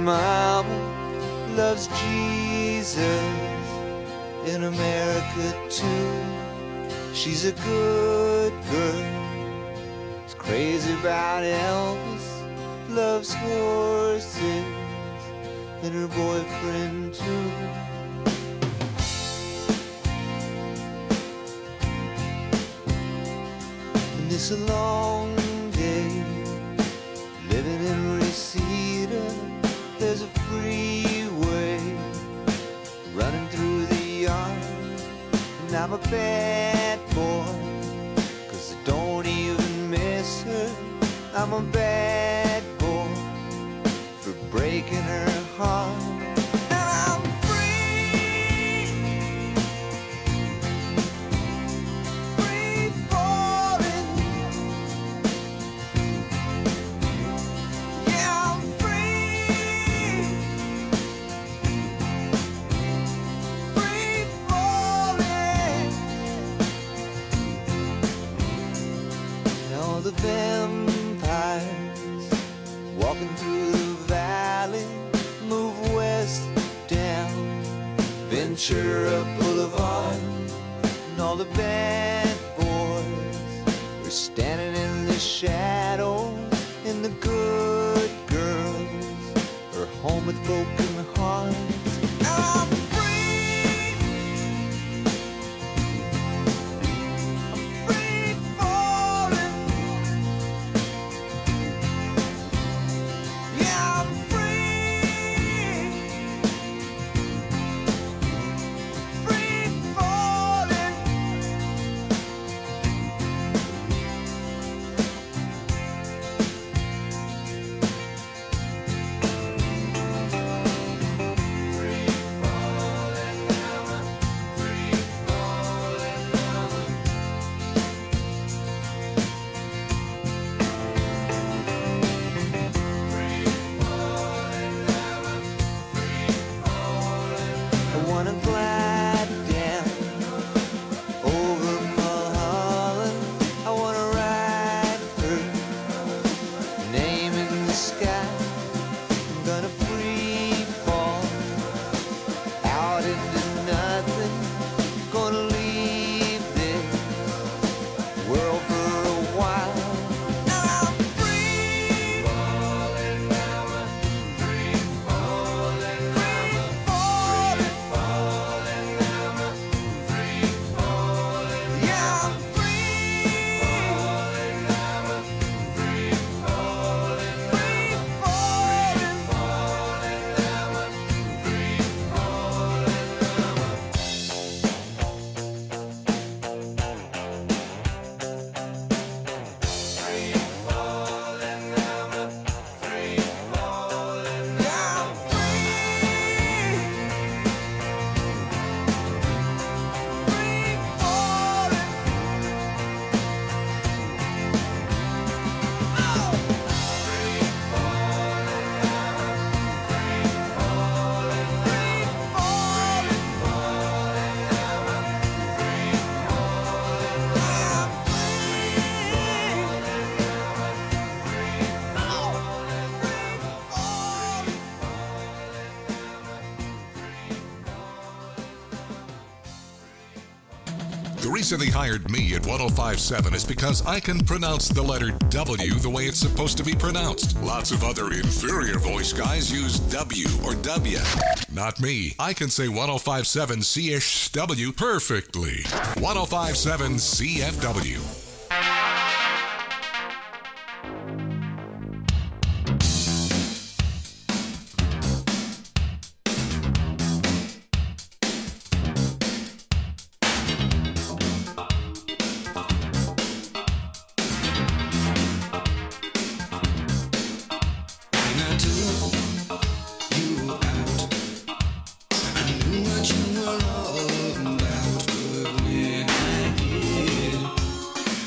mama loves Jesus in America too. She's a good girl, she's crazy about Elvis, loves horses and her boyfriend too. And it's a long day living in Reseda. There's a freeway running through the yard, and I'm a bad boy, 'cause I don't even miss her. I'm a bad boy for breaking her heart. And I'm free, free falling. Yeah, I'm free, free falling. And all the vampires walking through the valley move west down Ventura Boulevard, and all the bad boys are standing in the shadows, and the good girls are home with broken hearts. I'm free, I'm free falling. Yeah, I'm free, free falling. I wanna glide down over Mulholland. I wanna write her name in the sky. I'm gonna free fall out into nothing. Gonna leave this world for a while. And I'm free, falling, free falling, free falling. Yeah, I'm free, free falling, free falling. Yeah, I'm free, free falling. The reason they hired me at 1057 is because I can pronounce the letter W the way it's supposed to be pronounced. Lots of other inferior voice guys use W or W. Not me. I can say 1057 CSW perfectly. 1057 CFW. What you were all about, but when I did,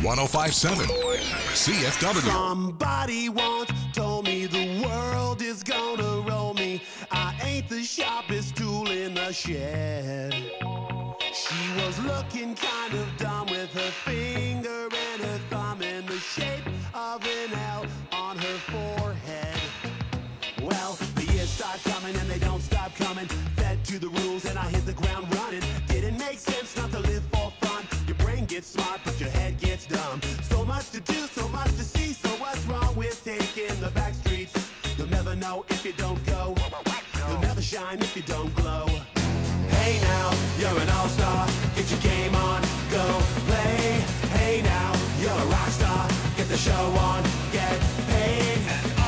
1057 CFW. Somebody once told me the world is gonna roll me. I ain't the sharpest tool in the shed. She was looking kind of dumb with her finger and her thumb in the shape of an L on her forehead. Well, the years start coming and they don't stop coming. Fed to the rules and I hit the ground running. Didn't make sense not to live for fun. Your brain gets smart but your head gets dumb. So much to do, so much to see. So what's wrong with taking the back streets? You'll never know if you don't go. You'll never shine if you don't glow. Hey now, you're an all-star. Get your game on, go play. Hey now, you're a rock star. Get the show on, get paid.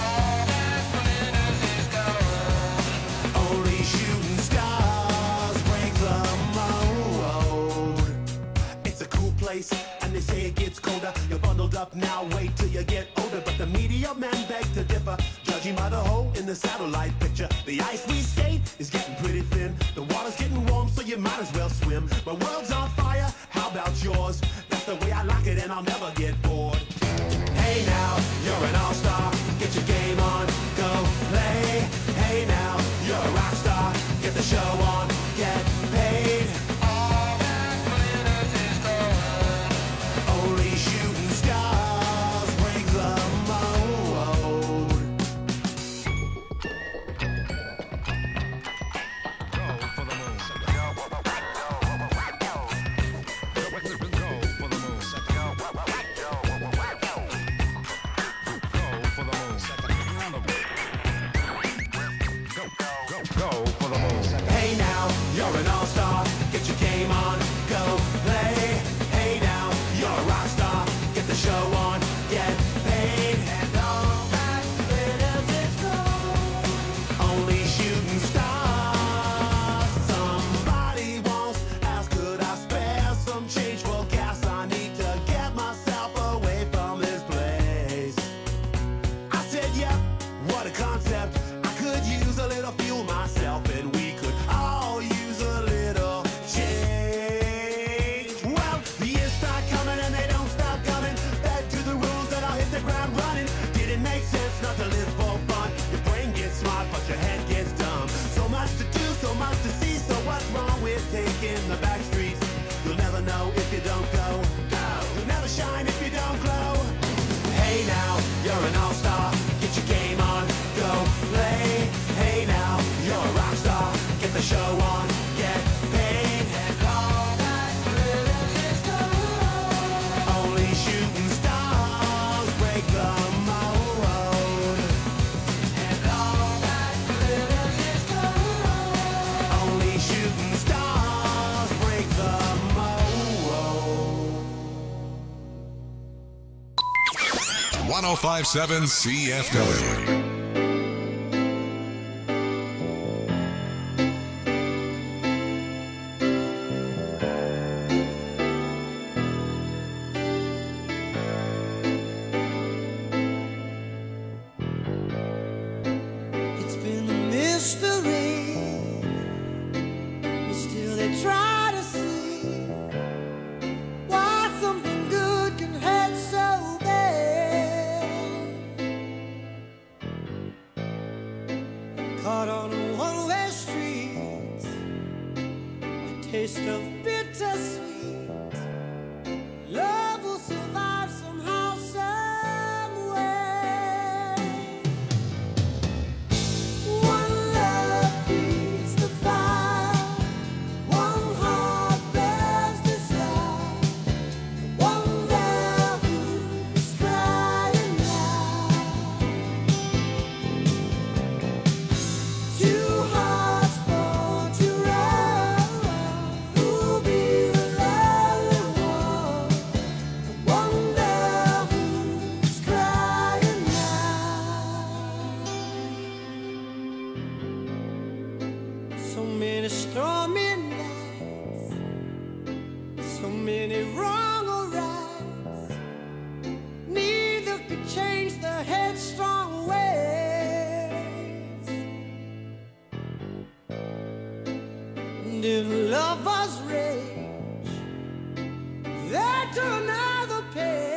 Only shooting stars break the mold. It's a cool place, and they say it gets colder. You're bundled up now, wait till you get older. But the media men beg to differ, judging by the hole in the satellite picture. The ice we skate is getting pretty thin. The water's getting warm, so you might as well swim. My world's on fire, how about yours? That's the way I like it, and I'll never get bored. Hey now, you're an all-star. Get your game on, go play. Hey now, you're a rock star. Get the show on, get paid. All that glitters is gold. Only shooting stars break the mold. Hey now, you're an all-star. Get your game on, go play. Hey now, you're a rock star. Get the show on, get paid. And all that glitters is gold. Only shooting stars. Somebody once asked, could I spare some change for gas? I need to get myself away from this place. I said, yep, what a concept. I could use a little fuel myself, and we could all use a little change. Well, the years start coming and they don't stop coming. Fed to the rules and I'll hit the ground running. Didn't make sense not to live for fun. Your brain gets smart but your head gets dumb. So much to do, so much to see. So what's wrong with taking the back streets? You'll never know if you don't go. You'll never shine if you don't glow. Hey now, you're an all-star. Get your game on, go play. Hey now, you're a rock star. Get the show on, get paid. And all that glitters is gold. Only shooting stars break the mold. And all that glitters is gold. Only shooting stars break the mold. 1057 CFW. It's been a mystery, but still they try to see why something good can hurt so bad. Caught on a one-way street, a taste of bittersweet. Love will survive somehow, some way. One love feeds the fire. One heart bears desire. One love who's crying out. Two hearts born to run. Who'll be the lonely one? One love who's crying out. So many stormy nights, so many wrong or rights. Neither could change the headstrong ways. And if lovers rage, they turn another page.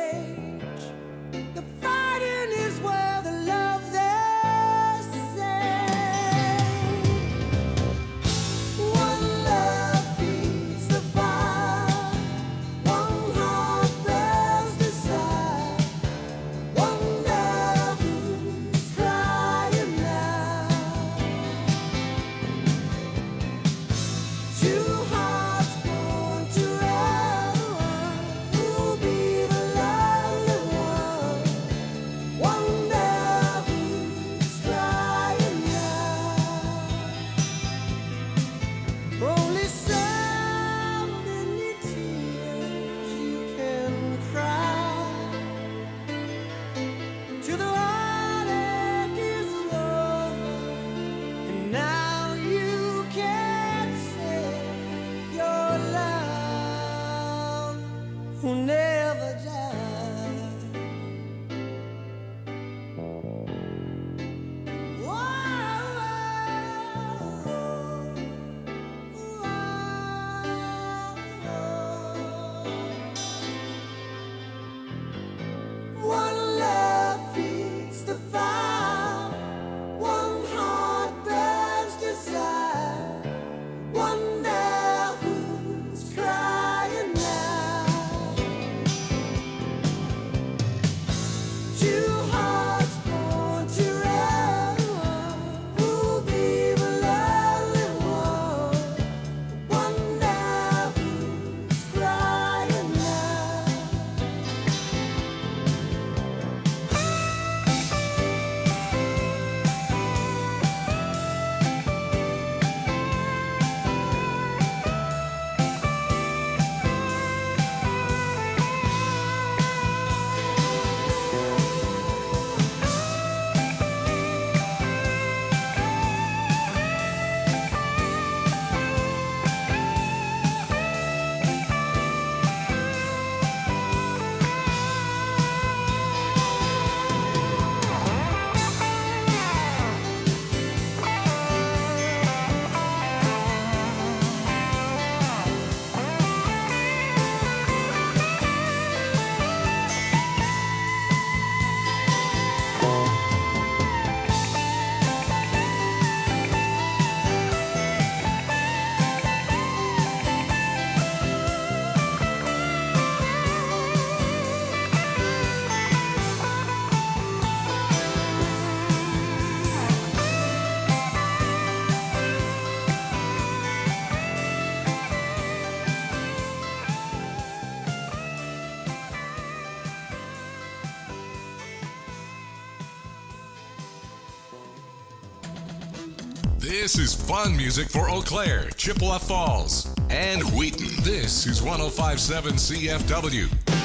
This is fun music for Eau Claire, Chippewa Falls, and Wheaton. This is 105.7 CFW.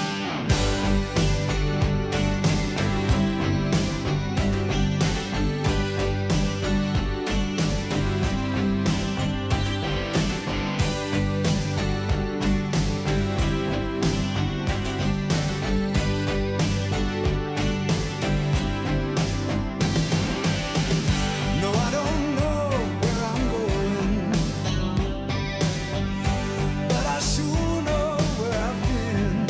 No, I don't know where I'm going, but I sure know where I've been.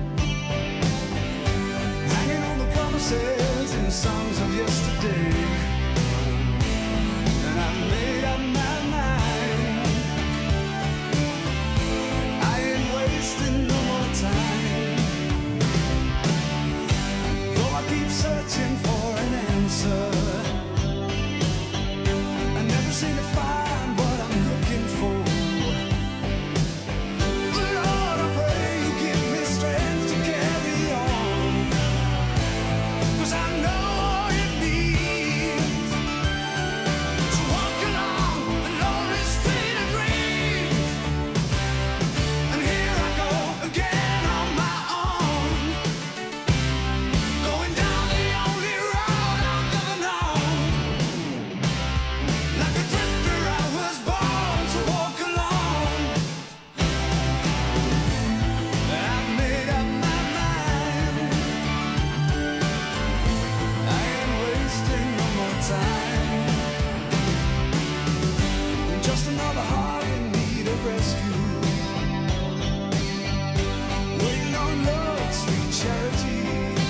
Hanging on the promises and songs of yesterday, and I've made up my mind. I ain't wasting no more time. Though I keep searching for an answer, I never seem to find what I'm looking for. Lord, I pray you give me strength to carry on, 'cause I know what it means to walk along the lonely street of dreams. And here I go again on my own, going down the only road I've ever known. Like a drifter, I was born to walk alone. I've made up my mind. I ain't wasting no more time. Just another heart in need of rescue, waiting on love's sweet charity.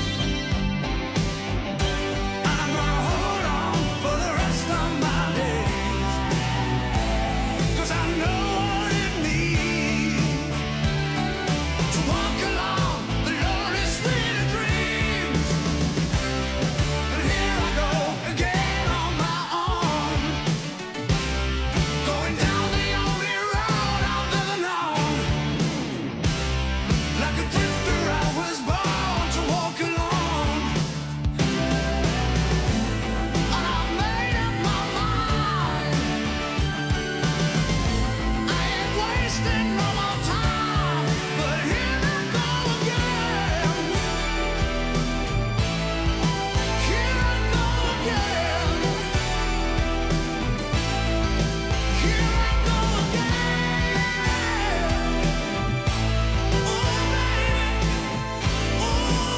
I'm gonna hold on for the rest of my days, 'cause I know what it means to walk along the lonely street of dreams. And here I go again on my own, going down the only road I've ever known. Like a drifter, I was born to walk alone. And I've made up my mind. I ain't wasting no more time, but here I go again. Here I go again. Here I go again. Oh, baby. Oh,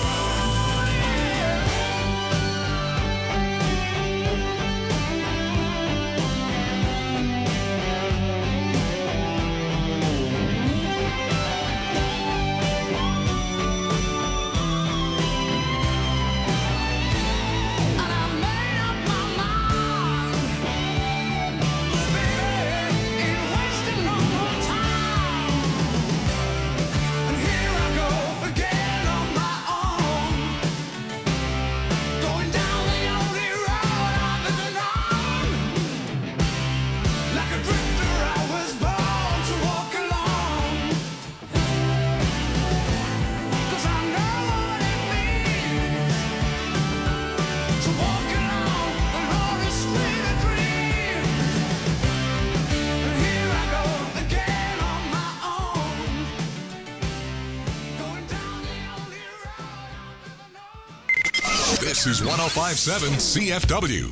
and I made up my mind. Oh, baby, ain't wasting no more time. And here I go again on my own, going down the only road I've ever known. Like a drifter, I was born to walk alone. 'Cause I know what it means to walk along the lonely street of dreams. And here I go again on my own, going down the only road I've ever known. This is 105.7 CFW.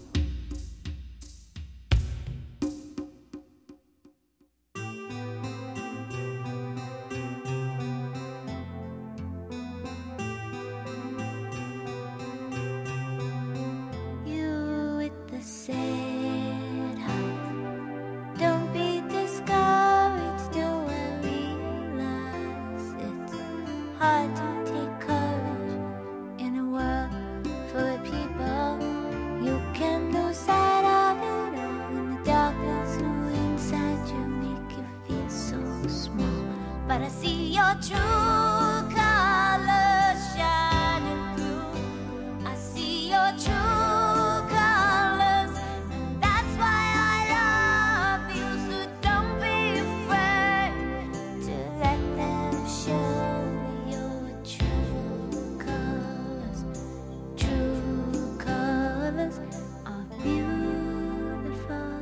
You with the sad heart, don't be discouraged. Do I realize it's hard to take courage in a world full of people? You can lose sight of it all, and the darkness inside you make you feel so small. But I see your true colors shining through. I see your true colors, and that's why I love you. So don't be afraid to let them show your true colors. True colors are beautiful.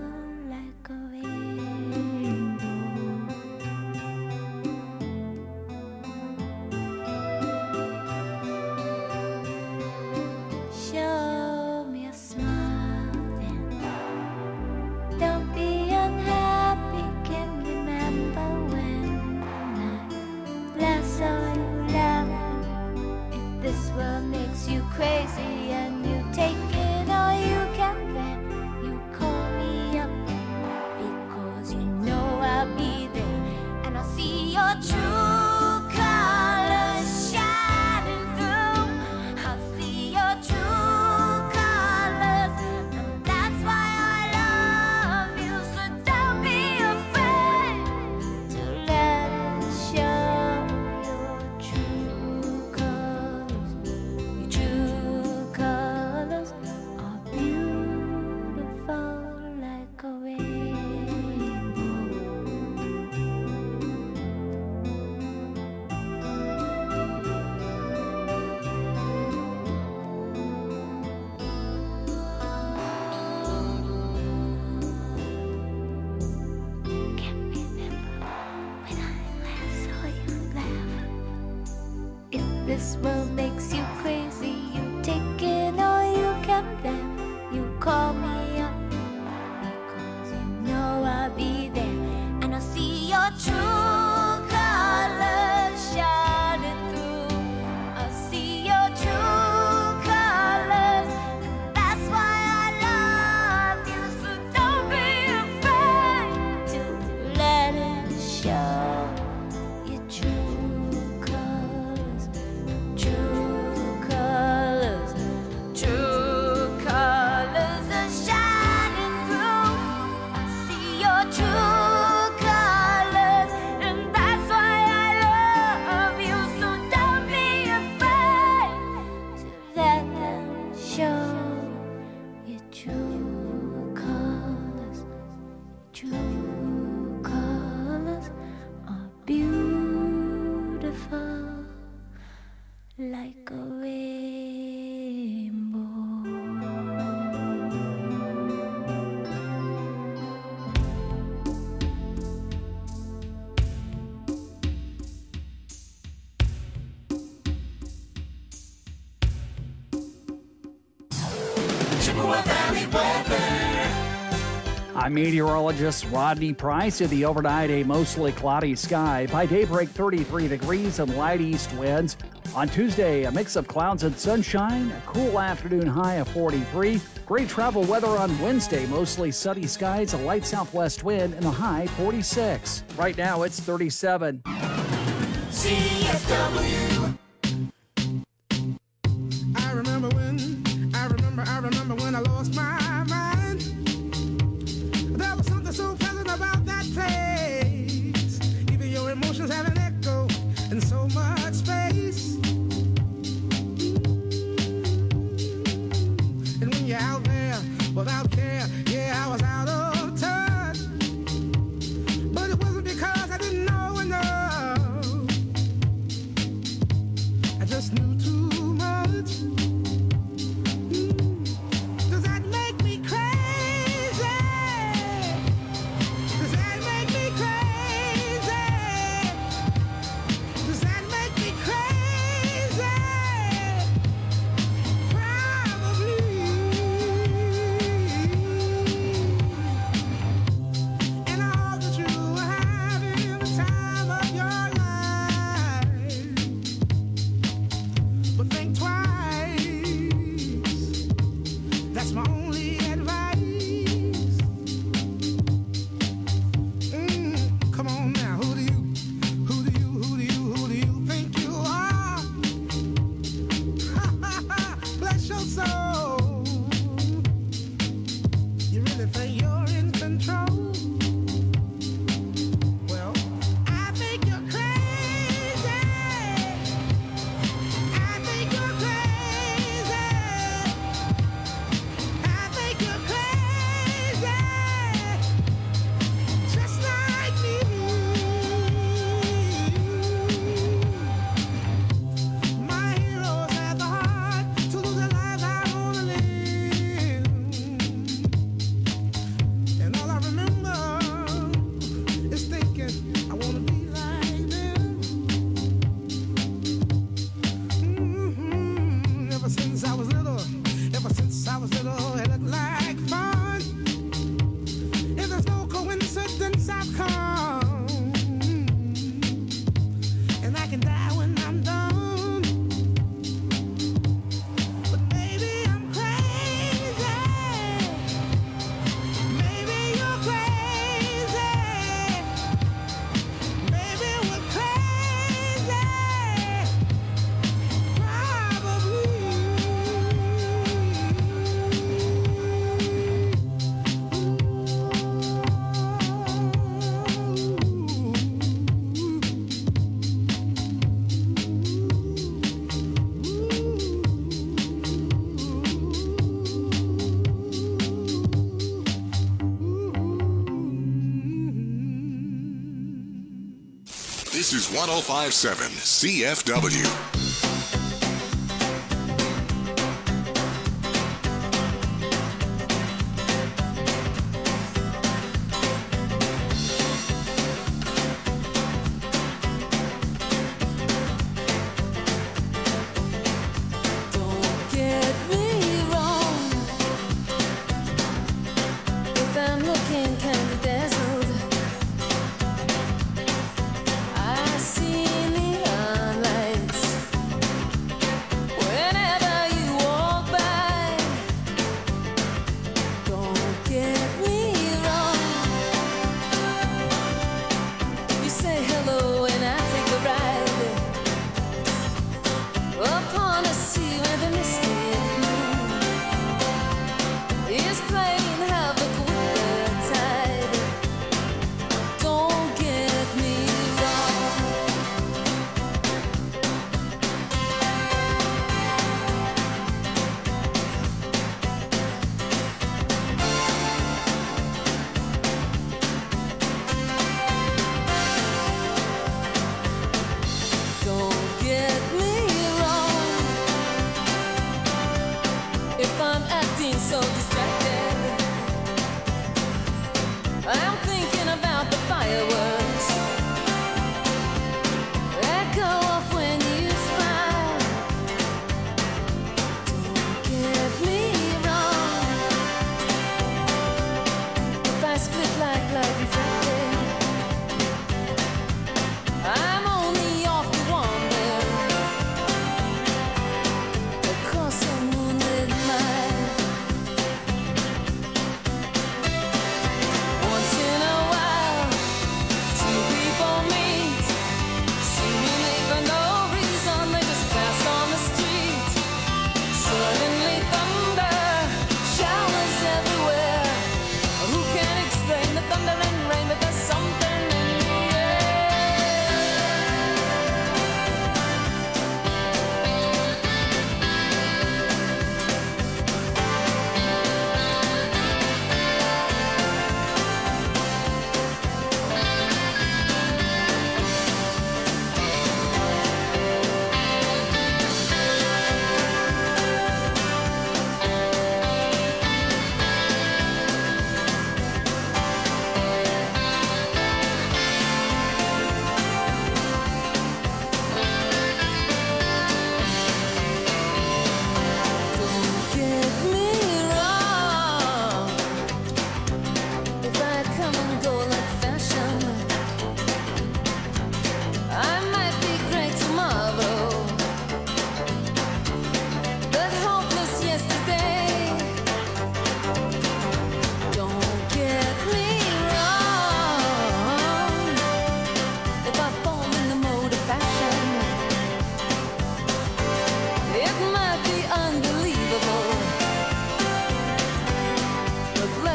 this world makes you crazy, you take it or you can bear. You call me up because you know I'll be there, and I'll see your true colors shining through. I'll see your true colors. That's why I love you. So don't be afraid to let it show. Your true colors, true colors, true colors are shining through. I see your true colors, and that's why I love you. So don't be afraid to let them show. Your true colors, true colors are beautiful like a rainbow. I'm meteorologist Rodney Price. In the overnight, a mostly cloudy sky. By daybreak, 33 degrees and light east winds. On Tuesday, a mix of clouds and sunshine. A cool afternoon high of 43. Great travel weather on Wednesday. Mostly sunny skies, a light southwest wind, and a high 46. Right now, it's 37. CFW. I remember when I lost my mind. There was something so pleasant about that place. Even your emotions have an echo in so much space. And when you're out there without care, yeah, I was out of touch. But it wasn't because I didn't know enough. I just knew too much. Does that make me crazy? Does that make me crazy? Does that make me crazy? Probably. And I hope that you are having the time of your life. But think twice. That's my only advice. Come on now, who do you think you are? Bless your soul. You really think you're in control? Well, I think you're crazy. I think you're crazy. I think you're crazy. Just like me. My heroes had the heart to lose their lives out on a limb. And all I remember is thinking, I want to be like them. Ever since I was little, it looked like fun. And there's no coincidence I've come. And I can die when I'm done. But maybe I'm crazy. Maybe you're crazy. Maybe we're crazy. This is 1057 CFW.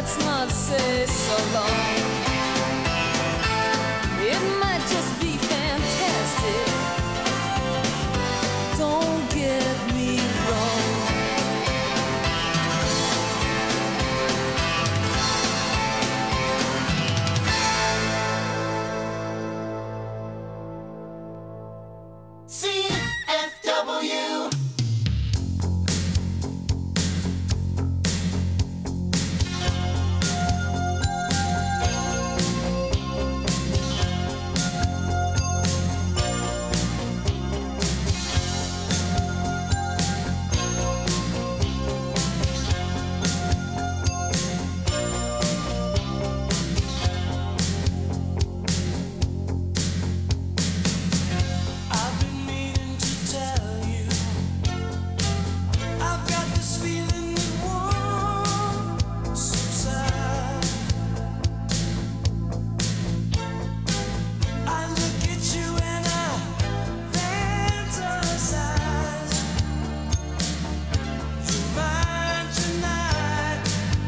let's not say so long. It might just be fantastic. Don't get me wrong. CFW. I've been meaning to tell you, I've got this feeling that won't subside. I look at you and I fantasize. You're mine tonight.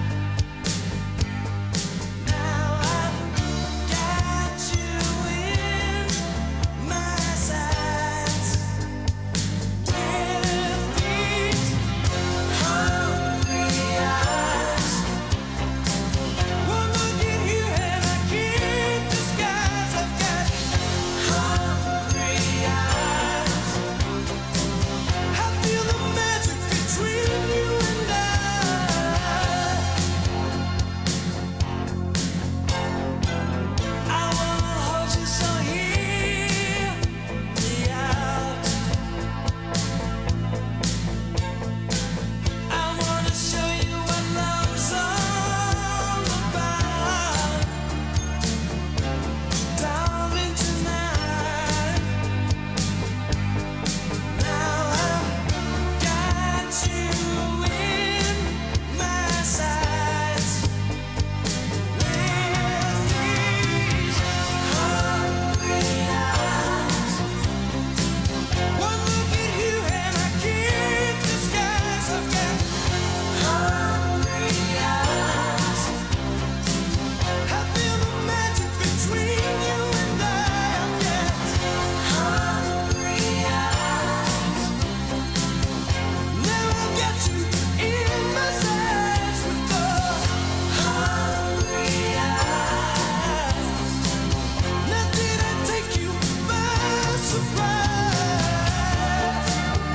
Now I've got you in my sights. With these hungry eyes, one look at you and I can't disguise. I've got hungry eyes. I feel the magic between you and I wanna hold you so hear me out. I wanna show you what love's all about. Darling, tonight. Now I've got you in my sights. With these hungry eyes, one look at you and I can't disguise. I've got hungry eyes. I feel the magic between you and I. I've got hungry eyes. Now I've got you in my sights with the hungry eyes. Now did I take you by surprise?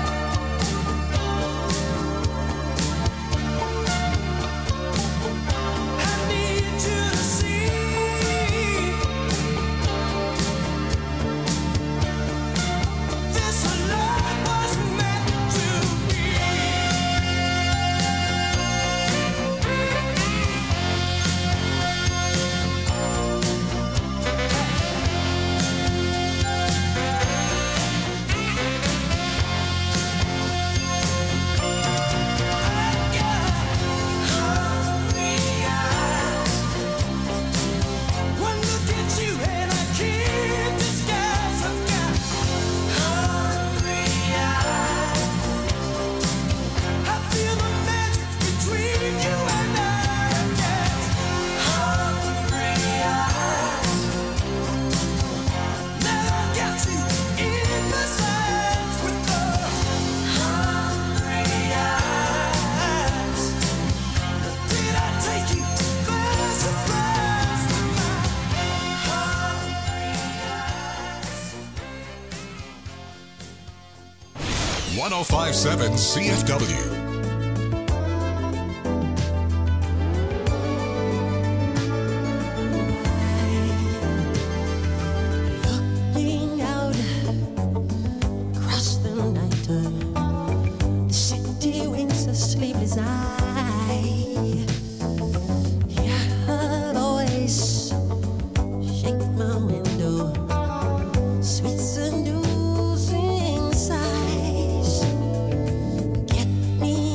I need you to see this love was meant to be. I've got hungry eyes. One look at you and I can't disguise. I've got hungry eyes. I feel the magic between you and I. I've got hungry eyes. Now I've got you in my sights with the hungry eyes. Did I take you by surprise with my hungry eyes? 1057 CFW. Looking out across the night, the city winks a sleepless eye. Hear her voice shake my window, sweet seducing sighs. Get me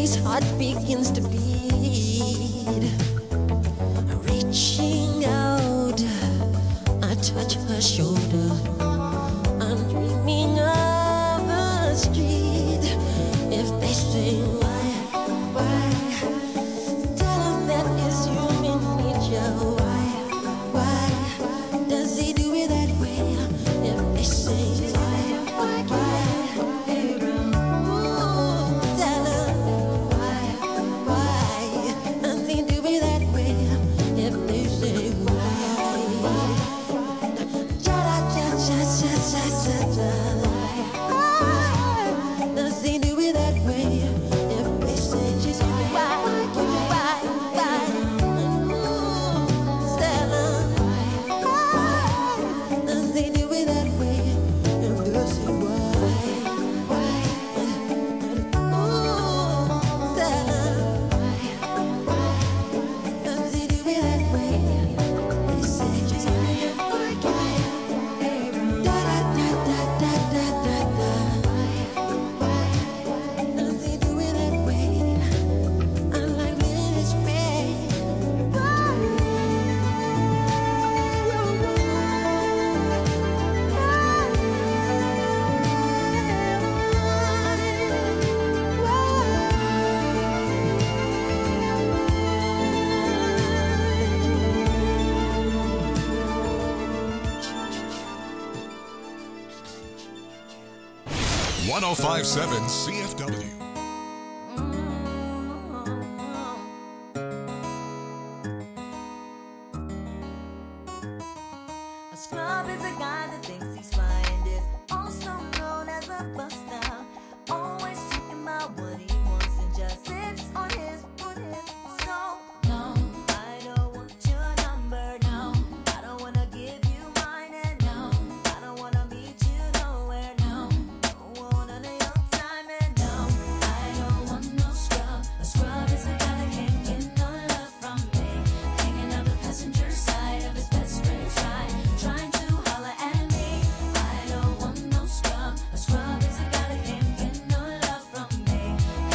Annie's heart begins to beat. Reaching out, I touch her shoulder. I'm dreaming of a street. If they say why, tell them that it's human nature. Why does he do it that way? If they say why, tell them why does he do it that way? If they say why, does he do it that way? If they say why, Stella, does he do it that way? If they say why, Stella, does he do it that way? They say does he do it that way? I like living this way. One oh five seven CFW. A scrub is a guy that thinks he's fine, is also known as a buster. Always talking about what he wants and just sits on his. So, no, I don't want your number, no. I don't wanna give you mine, and no, I don't wanna meet you nowhere, no. Don't want none of your time, and no, I don't want no scrub. A scrub is a guy that can't get no love from me. Hanging out the passenger side of his best friend's ride, trying to holler at me. I don't want no scrub. A scrub is a guy that can't get no love from me.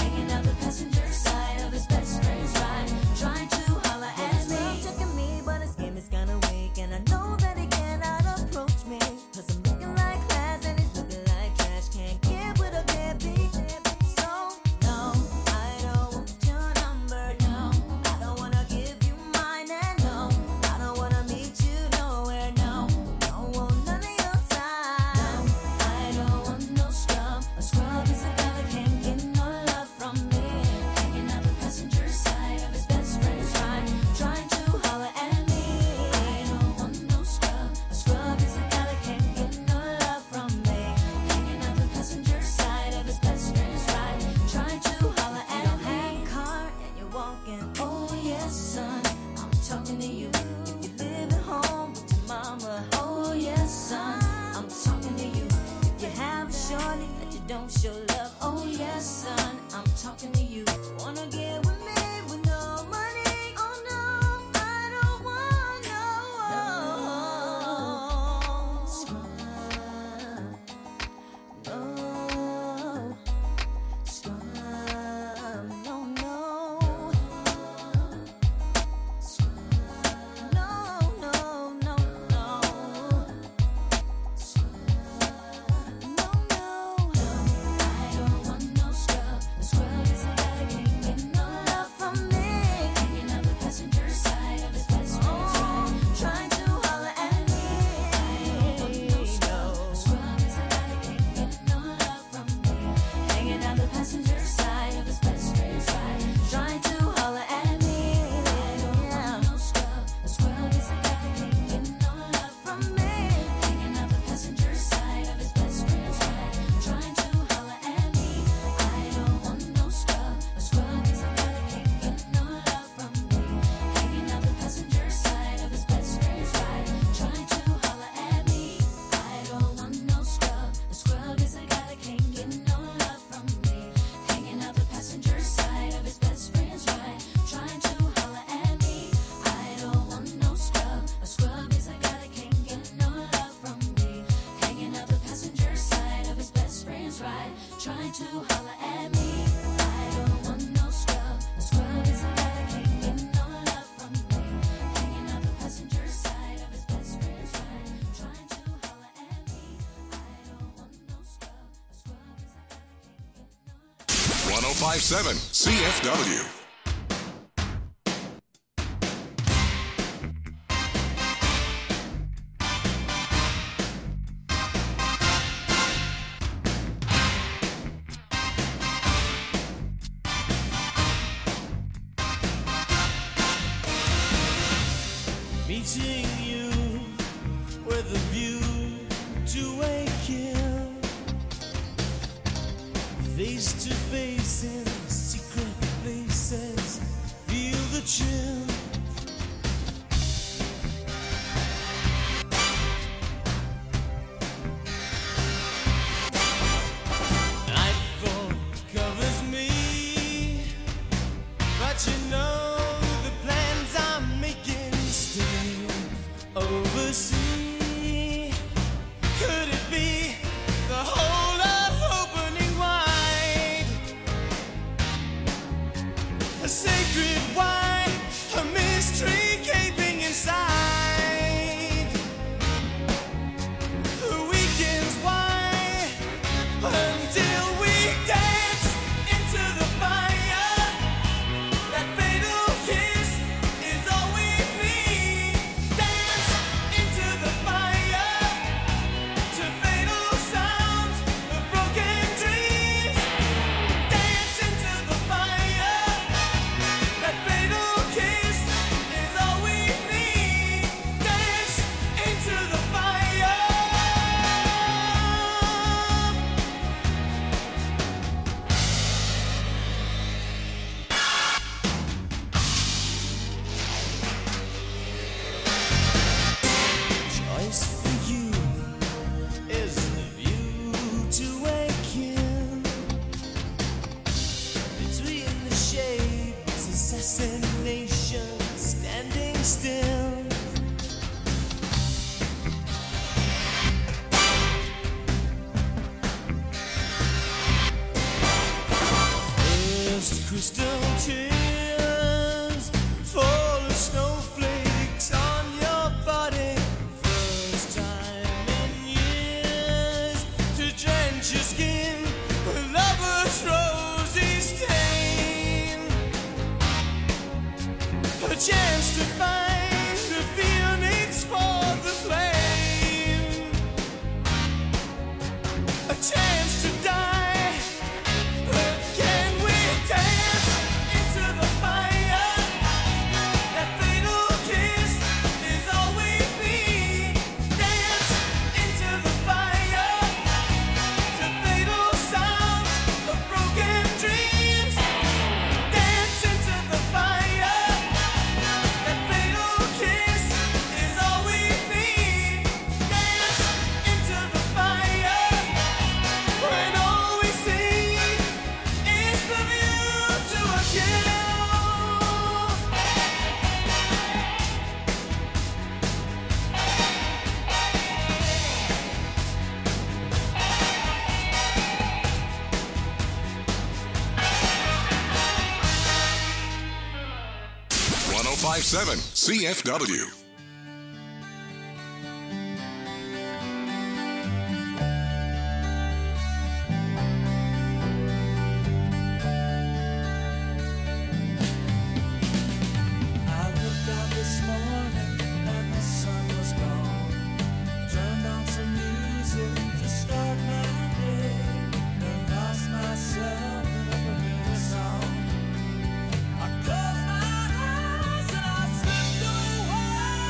1057 CFW. Meeting you with a view to a kill, face to face in secret places, feel the chill. Nightfall covers me, but you know the plans I'm making still oversee. Could it be the whole of opening wide? A sacred wine, a mystery gaping inside. The weekend's why until we dance into the fire. That fatal kiss is all we need. Dance into the fire to fatal sounds of broken dreams. Dance into the fire. That fatal kiss is all we need. Dance into the fire. Choice for you is the view to a kill. Between the shades, assassination standing still. First crystal tears fall as snowflakes on your body. First time in years to drench your skin with lover's rosy stain. A chance to find the phoenix for the flame. A chance to die. But can we dance into the fire? That fatal kiss is all we need. Dance into the fire to fatal sounds of broken dreams. Dance into the fire. That fatal kiss is all we need. Dance into the fire when all we see is the view to a kill. 1057 CFW. I looked out this morning and the sun was gone. Turned on some music to start my day. And lost myself in a familiar song. I closed my eyes and I slipped away.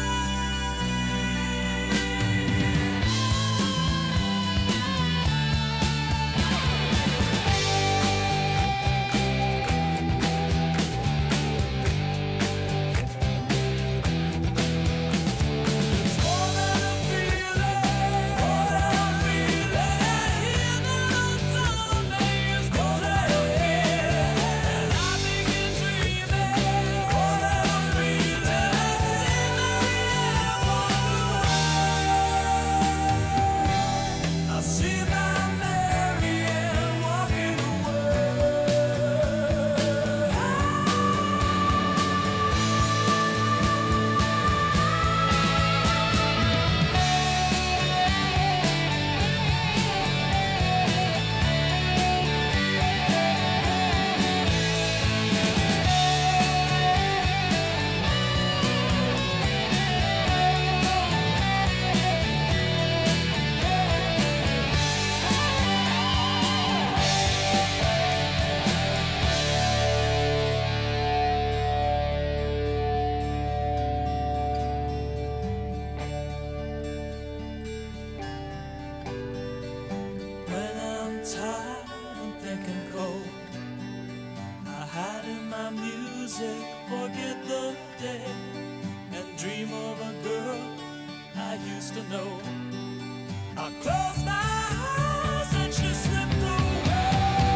my music, forget the day, and dream of a girl I used to know. I close my eyes and she slipped away.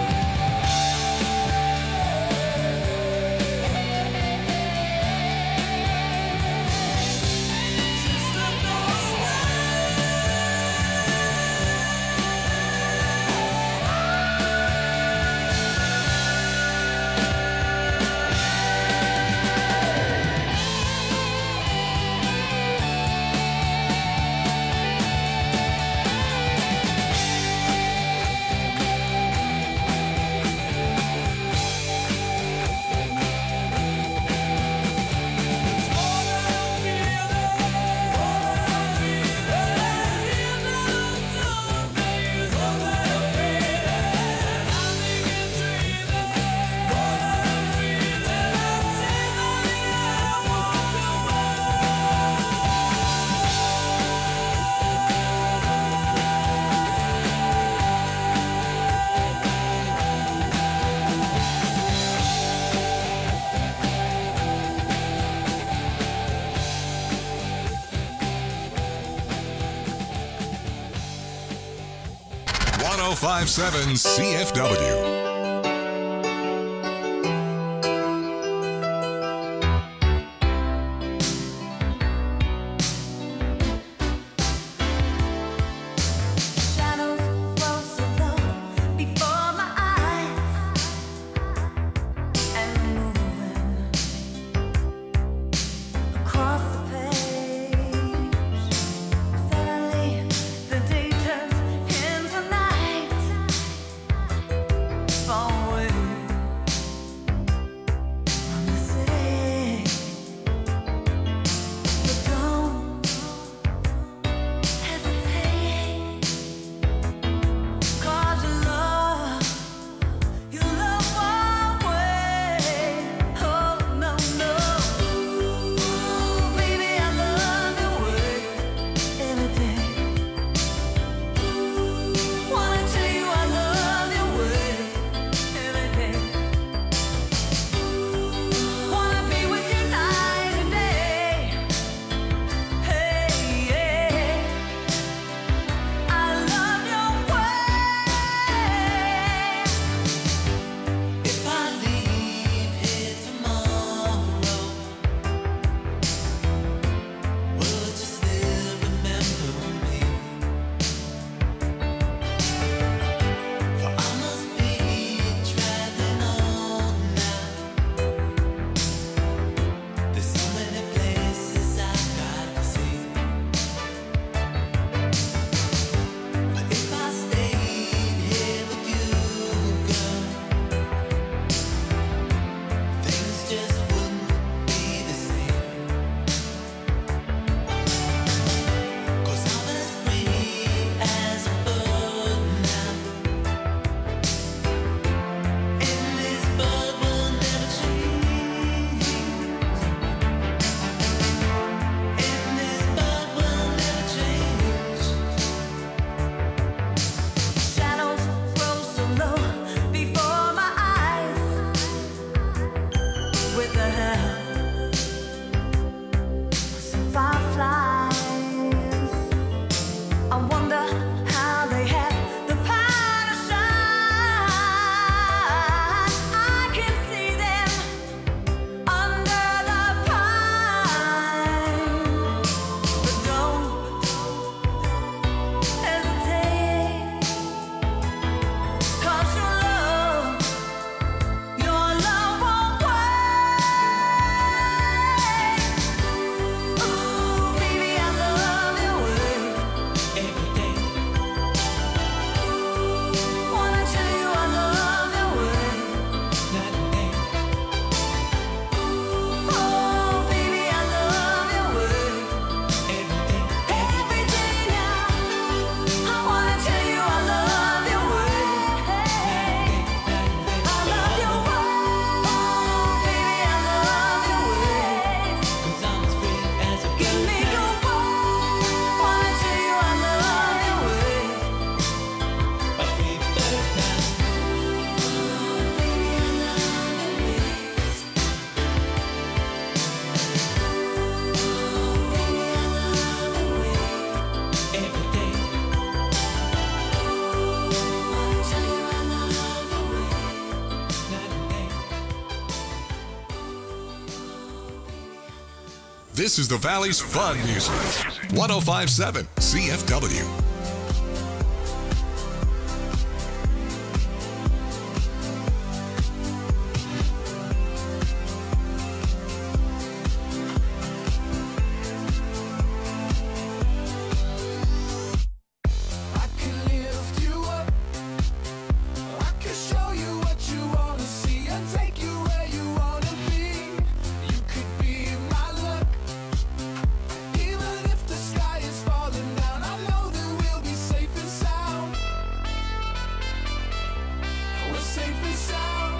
She slipped .1057 CFW. Shadows grow so long before my eyes, and moving across the page. Suddenly, the day turns into night. This is the Valley's fun music. 105.7 CFW. I can lift you up. I can show you what you wanna see and take you where you wanna be. You could be my luck. Even if the sky is falling down, I know that we'll be safe and sound. We're safe and sound.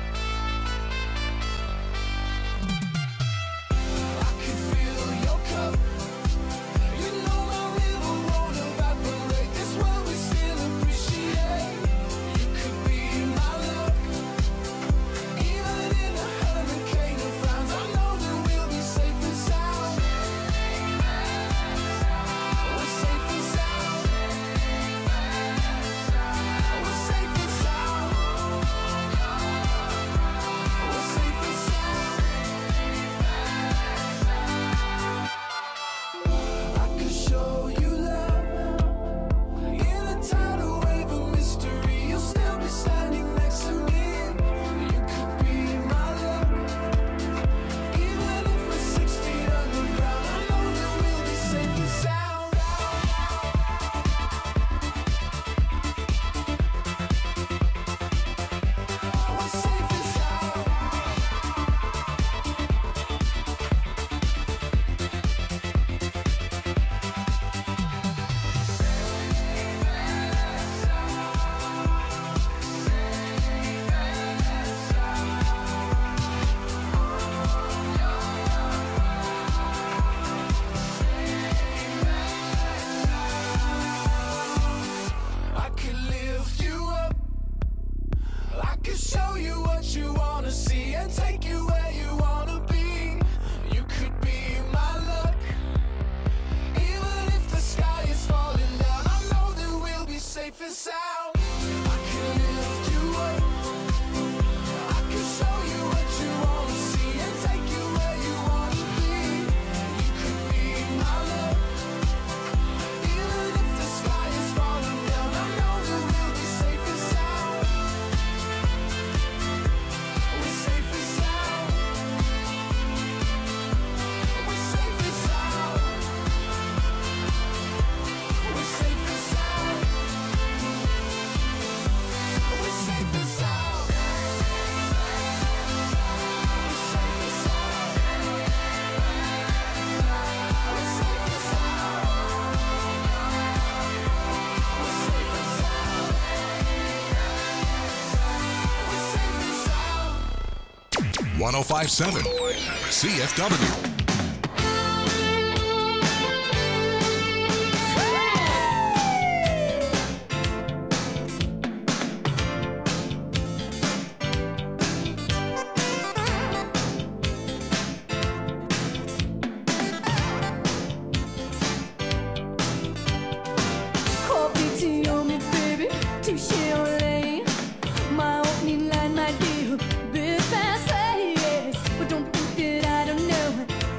I can fill your cup. You know my river won't evaporate. This world we still appreciate. You could be my luck. Even in a hurricane of frowns, I know that we'll be safe and sound. We're safe and sound. We're safe and sound. We're safe and sound. I could show you love in a tidal wave of mystery. You'll still be standing next to me. You could be my luck. Even if we're 6 feet underground, I know that we'll be safe and sound. We're safe and sound. I can lift you up. I can show you what you wanna see and take you where you wanna be. You could be my luck. Even if the sky is falling down, I know that we'll be safe and sound. I can lift you up. I can show you what you wanna see and take you where you wanna be. You could be my luck. Even if the sky is falling down, I know that we'll be safe and sound. We're safe and sound. We're safe and sound. We're safe and sound. We're safe and sound. We're safe and sound. We're safe and sound. 105.7 CFW. Coffee, tea on me, baby. Touche au lait. My opening line might be a bit passe, yes. But don't think that I don't know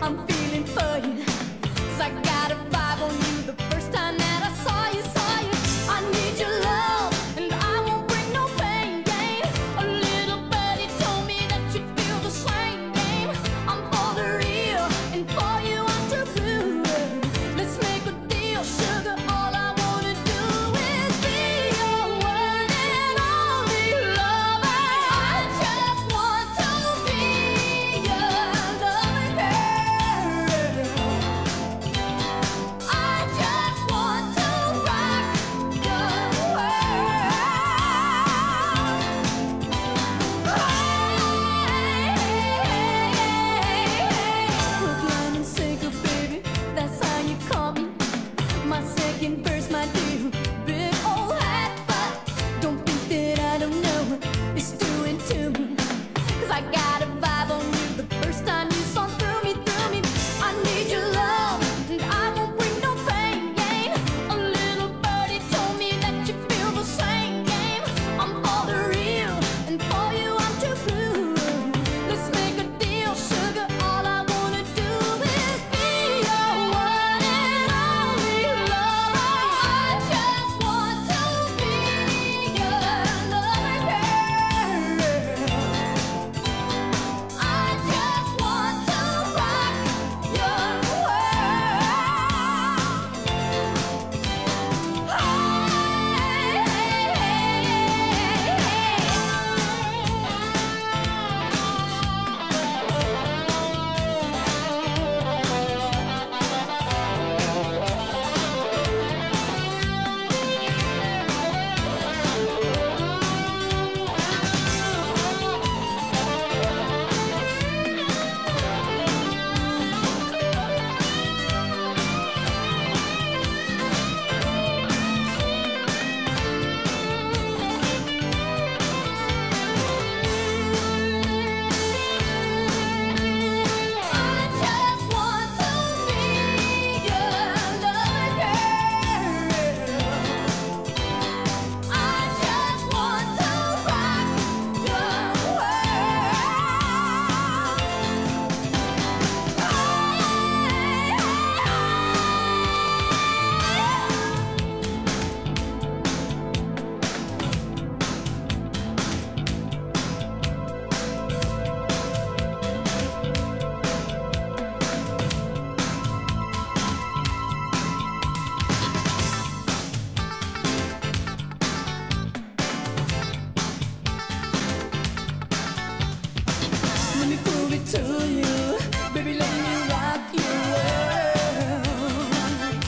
it to you. Baby, let me rock your world.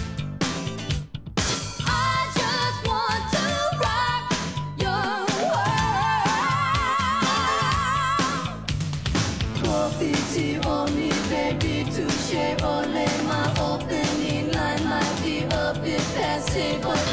I just want to rock your world. Profiti on me, baby, touche only my opening line might be a bit passive, but